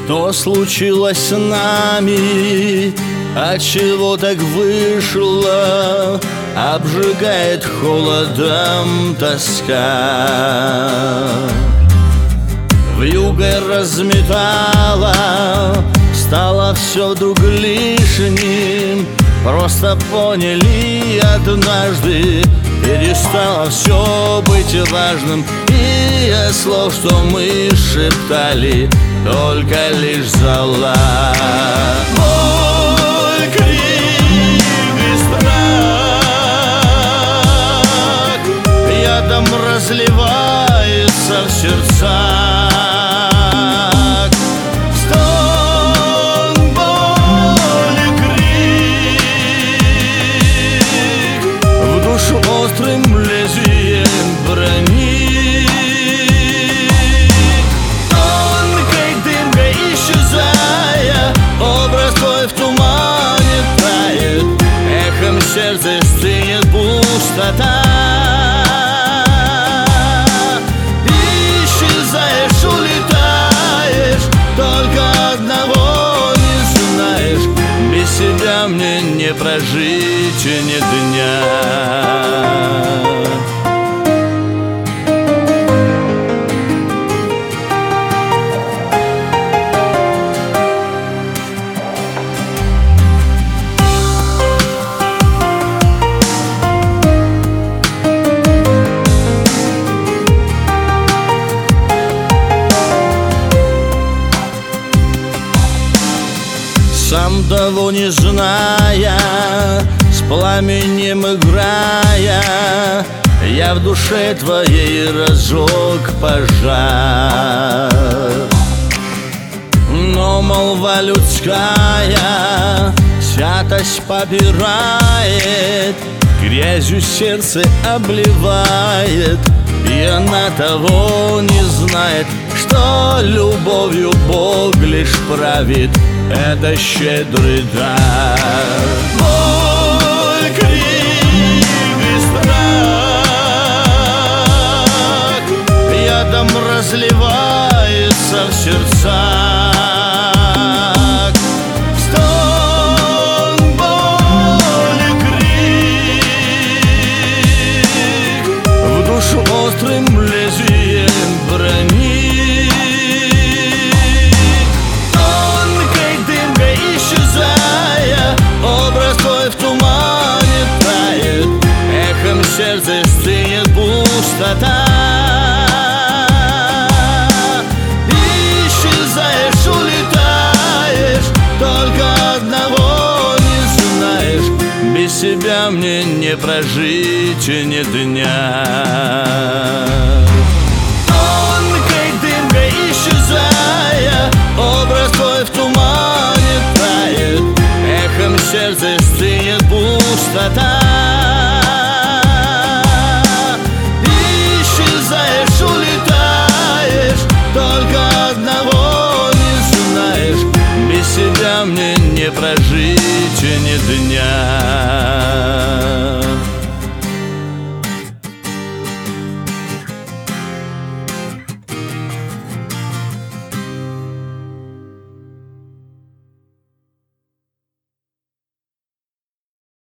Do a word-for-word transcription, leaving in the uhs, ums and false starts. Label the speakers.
Speaker 1: Что случилось с нами? Отчего так вышло? Обжигает холодом тоска. Вьюгой разметала, стало все вдруг лишним. Просто поняли однажды, перестало все быть важным. И от слов, что мы шептали, только лишь зола. Боль, крик и страх ядом разливается в сердцах. Стон, боль и крик в душу острым лезвием брони. В сердце стынет пустота. Исчезаешь, улетаешь, только одного не знаешь: без себя мне не прожить ни дня. Сам того не зная, с пламенем играя, я в душе твоей разжег пожар. Но молва людская святость попирает, грязью сердце обливает, и она того не знает, что любовью Бог лишь правит. Это щедрый дар. Боль, крик и страх ядом разливается в сердцах. Стон, боль и крик в душу острым лезвием брони. В сердце стынет пустота. Исчезаешь, улетаешь, только одного не знаешь: без себя мне не прожить ни дня.